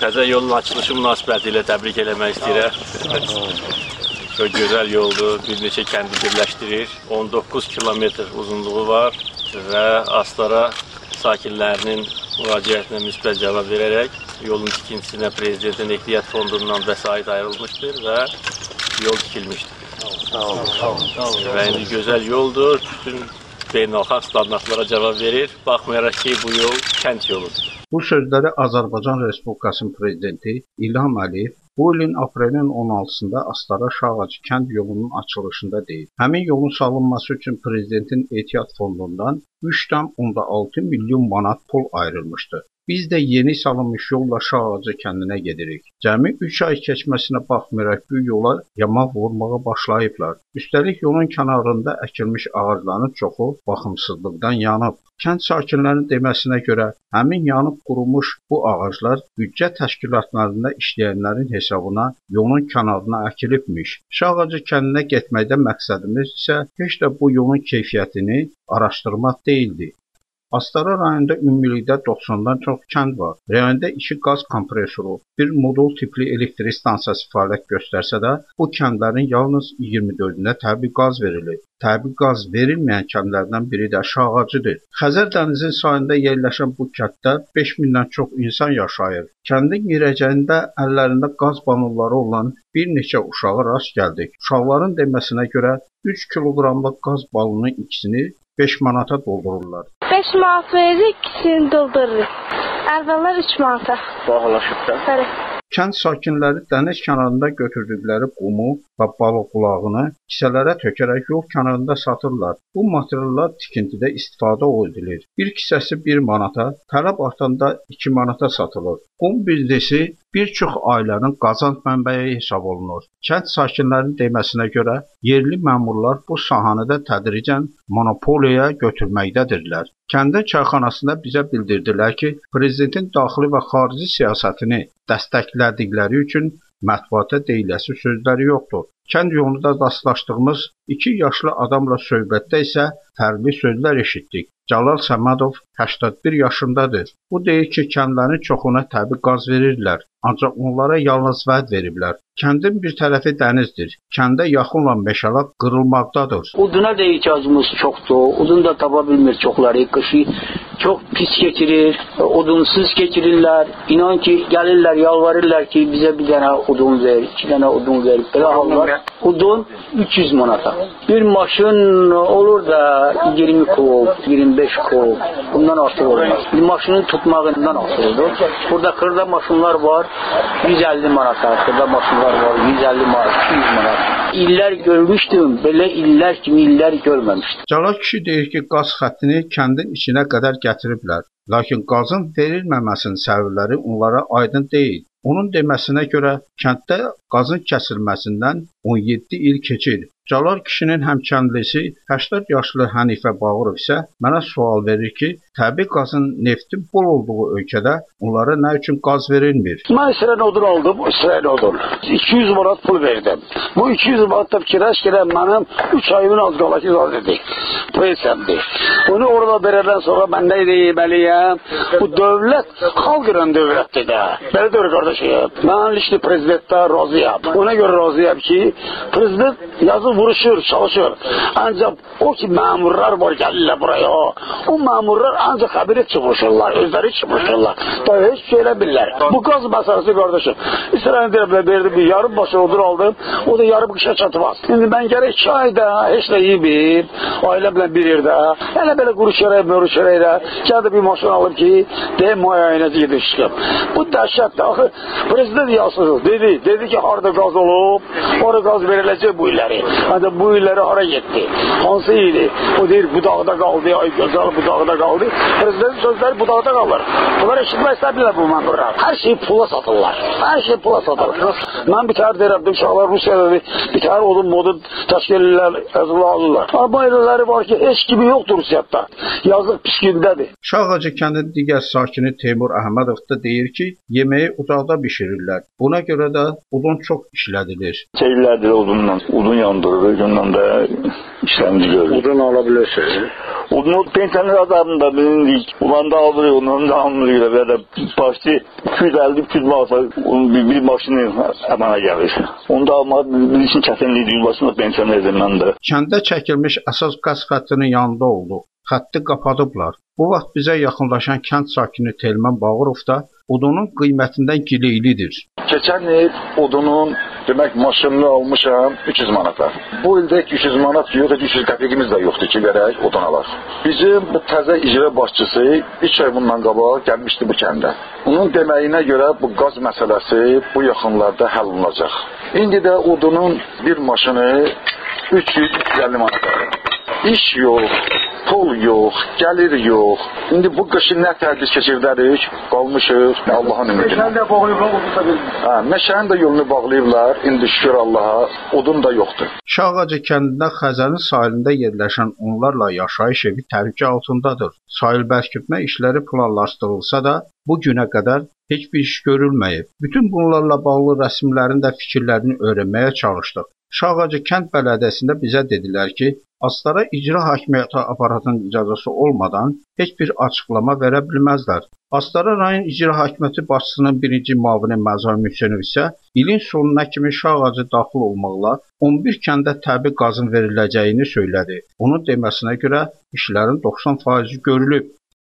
Təzə yolun açılışı münasibətilə təbrik eləmək istəyirəm. Çox gözəl yoldur, bir neçə kəndi birləşdirir. 19 kilometr uzunluğu var və Astara sakinlərinin müraciətinə müsbət cavab verərək yolun tikintisinə Prezidentin Ehtiyat Fondundan vəsait ayrılmışdır və yol tikilmişdir. Və indi gözəl yoldur, bütün beynəlxalq standartlara cavab verir. Baxmayaraq ki, bu yol kənd yoludur. Bu sözləri Azərbaycan Respublikasının Prezidenti İlham Əliyev bu ilin aprelin 16-sında Astara Şağacı kənd yolunun açılışında deyib. Həmin yolun salınması üçün Prezidentin Ehtiyat Fondundan 3,6 milyon manat pul ayrılmışdı. Biz də yeni salınmış yolla Şağacı kəndinə gedirik. Cəmi 3 ay keçməsinə baxmayaraq bu yola yamaq vurmağa başlayıblar. Üstəlik yolun kənarında əkilmiş ağacların çoxu baxımsızlıqdan yanıb. Kənd sakinlərinin deməsinə görə həmin yanıb qurumuş bu ağaclar büdcə təşkilatlarında işləyənlərin hesabına yolun kənarına əkilibmiş. Şağacı kəndinə getməkdə məqsədimiz isə heç də bu yolun keyfiyyətini araşdırmaq deyildi. Astara rayonunda ümumilikdə 90-dan çox kənd var. Rayonda 2 qaz kompresoru, bir modul tipli elektrik stansiyası fəaliyyət göstərsə də, bu kəndlərin yalnız 24-ünə təbii qaz verilir. Təbii qaz verilməyən kəndlərdən biri də Şağacıdır. Xəzər dənizinin sahilində yerləşən bu kənddə 5000-dən çox insan yaşayır. Kəndin girəcəyində əllərində qaz balonları olan bir neçə uşağa rast gəldik. Uşaqların deməsinə görə 3 kiloqramlıq qaz balonunun ikisini 5 manata doldururlar. 5 manat veririk, ikisini doldururuq. Əvvəllər 3 manata. Bağlaşıb da. Bəli. Kənd sakinləri dəniz kənarında götürdükləri qumu və balıq qulağını kisələrə tökərək yol kənarında satırlar. Bu materiallar tikintidə istifadə edilir. Bir kisəsi 1 manata, tələb artanda 2 manata satılır. Qum bizdisi bir çox ailənin qazanc mənbəyi hesab olunur. Kənd sakinlərinin deməsinə görə yerli məmurlar bu sahədə tədricən monopoliya götürməkdədirlər. Kəndin çayxanasında bizə bildirdilər ki, Prezidentin daxili və xarici siyasətini dəstəklədikləri üçün mətbuata deyiləsi sözləri yoxdur. Kənd yolunda rastlaşdığımız 2 yaşlı adamla söhbətdə isə fərqli sözlər eşitdik. Cəlal Səmədov 81 yaşındadır. Bu deyir ki, kəndlərin çoxuna təbii qaz verirlər, ancaq onlara yalnız vəd veriblər. Kəndin bir tərəfi dənizdir. Kəndə yaxınla meşələr qırılmaqdadır. Oduna da ihtiyacımız çoxdur. Odun da tapa bilmir çoxları. Qışı çox pis keçirir. Odunsuz keçirirlər. İnan ki, gəlirlər, yalvarırlar ki, bizə bir dənə odun ver, 2 dənə odun ver. Belə hallar. Odun 300 manata. Bir maşın olur da 20 kol, 25 kol. Bundan artıq olmaz. Bir maşını tutmağından asılıdır. Burada xırda maşınlar var, 150 manata. Xırda maşınlar var, 150 manat, 200 manat. İllər görmüşdüm, belə illər kimi illər görməmişdim. Cəlal kişi deyir ki, qaz xəttini kəndin içinə qədər gətiriblər. Lakin qazın verilməməsinin səbəbləri onlara aydın deyil. Onun deməsinə görə kənddə qazın kəsilməsindən 17 il keçir. Cəlal kişinin həmkəndlisi 80 yaşlı Hənifə Bağırov isə mənə sual verir ki, təbii qazın neftin bol olduğu ölkədə onlara nə üçün qaz verilmir? Mən İsrail odun aldım, İsrail odun. 200 manat pul verdim. Bu 200 manat da fikirləşkirəm mənim 3 ayımın az qalaki zor edik. Peysemdi. Onu orada verədən sonra mən nə deməliyəm? Bu dövlət xalqın dövlətdir də. Belə deyir qardaşım. Mən lişli prezidentdən razıyam. Ona görə razıyam ki, prezident yazı vuruşur, çalışır. Ancaq o ki məmurlar var gəlirlər buraya. O məmurlar ancaq xəbir çıxmışırlar, özləri çıxmışırlar. Da heç şey elə bilirlər. Bu qaz məsələsi qardaşım. İsrail deyirəm, verdim bir yarım başı odun aldım. O da yarım qışa çatmaz. Şimdi mən gərək 2 ayda heç də yiyib, ailəmlə bir yerdə. Elə belə quru çörək, mörü çörəklə. Gəldi bir maşın alıb ki, deyim müayənəsi gedib çıxıb. Bu dəhşətdir. Axı prezident yazsın. Dedi ki, harada qaz olub, orada qaz veriləcək bu illəri. Ancaq bu illəri hara getdi? Hansı idi? O deyir, budaqda qaldı, ay gözəl budaqda qaldı. Prezidentin sözləri budaqda qalır. Bunlar eşitmək istəmirlər bu məmurlar. Hər şeyi pula satırlar. Hər şeyi pula satırlar. Mən bir təhər deyirəm, uşaqlar Rusiyada bir təhər odun təşkil edirlər, yazılı alırlar. Amma elələri var ki, heç kimi yoxdur Rusiyada. Yazıq pis gündədir. Şağacı kəndin digər sakini Teymur Əhmədov da deyir ki, yeməyi udaqda bişirirlər. Buna görə də odun çox işlədilir. Çeyirlərdir odunla, odun yandırır, ondan da işləmici görür. Odun ala bilirsiniz? Onun pensioner adamında bilindik. Ulan da alırıyor, onun da almıyor. Böyle başta 250-200 manata bir maşını əmana gəlir. Onu da almaq bir için çətinlikdir. Başında pensionerdir mən də. Kəndə çəkilmiş əsas qaz xəttinin yanında olduq. Xətti qapadıblar. Bu vaxt bizə yaxınlaşan kənd sakini Telman Bağırov da odunun qiymətindən gileylidir. Keçən il odunun demək maşınını almışam 300 manata. Bu ildə 300 manat yox, 300 qəpiyimiz də yoxdur ki, verək odun alaq. Bizim bu təzə icra başçısı 3 ay bundan qabaq gəlmişdi bu kəndə. Onun deməyinə görə bu qaz məsələsi bu yaxınlarda həll olunacaq. İndi də odunun bir maşını 300-350 manata. İş yox, pul yox, gəlir yox. İndi bu qışı nə tədris keçirdərik, qalmışıq Allahın ümidinə. Meşəni də bağlayıblar, odun da bilmir. Meşəni də yolunu bağlayıblar, indi şükür Allaha, odun da yoxdur. Şağacı kəndində Xəzərin sahilində yerləşən onlarla yaşayış evi təhlükə altındadır. Sahil bərkitmə işləri planlaşdırılsa da, bu günə qədər heç bir iş görülməyib. Bütün bunlarla bağlı rəsmilərin də fikirlərini öyrənməyə çalışdıq. Şağacı kənd bələdiyyəsində bizə dedilər ki, Astara icra hakimiyyəti aparatının icazəsi olmadan heç bir açıqlama verə bilməzlər. Astara rayon icra hakimiyyəti başçısının birinci müavini Məzar Mühsənov isə ilin sonuna kimi Şağacı daxil olmaqla 11 kəndə təbii qazın veriləcəyini söylədi. Onun deməsinə görə işlərin 90% görülüb.